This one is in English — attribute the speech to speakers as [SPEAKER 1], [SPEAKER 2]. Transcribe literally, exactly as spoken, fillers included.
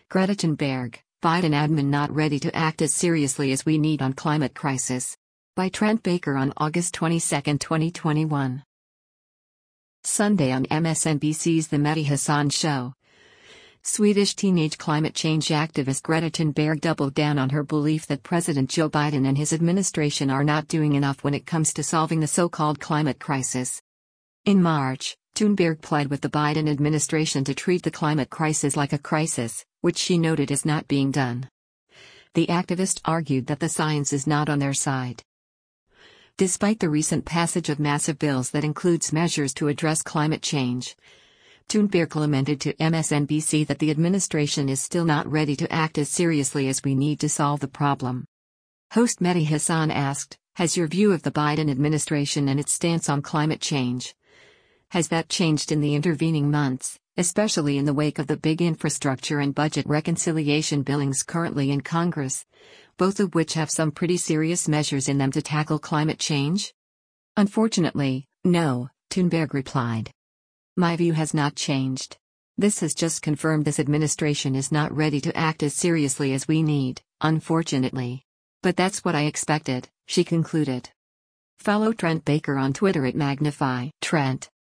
[SPEAKER 1] Greta Thunberg, Biden admin not ready to act as seriously as we need on climate crisis. By Trent Baker on August twenty-second, twenty twenty-one. Sunday on M S N B C's The Mehdi Hasan Show. Swedish teenage climate change activist Greta Thunberg doubled down on her belief that President Joe Biden and his administration are not doing enough when it comes to solving the so-called climate crisis. In March, Thunberg plied with the Biden administration to treat the climate crisis like a crisis, which she noted is not being done. The activist argued that the science is not on their side. Despite the recent passage of massive bills that includes measures to address climate change, Thunberg lamented to M S N B C that the administration is still not ready to act as seriously as we need to solve the problem. Host Mehdi Hasan asked, "Has your view of the Biden administration and its stance on climate change? Has that changed in the intervening months, especially in the wake of the big infrastructure and budget reconciliation billings currently in Congress, both of which have some pretty serious measures in them to tackle climate change?" "Unfortunately, no," Thunberg replied. "My view has not changed. This has just confirmed this administration is not ready to act as seriously as we need, unfortunately. But that's what I expected," she concluded. Follow Trent Baker on Twitter at Magnify Trent.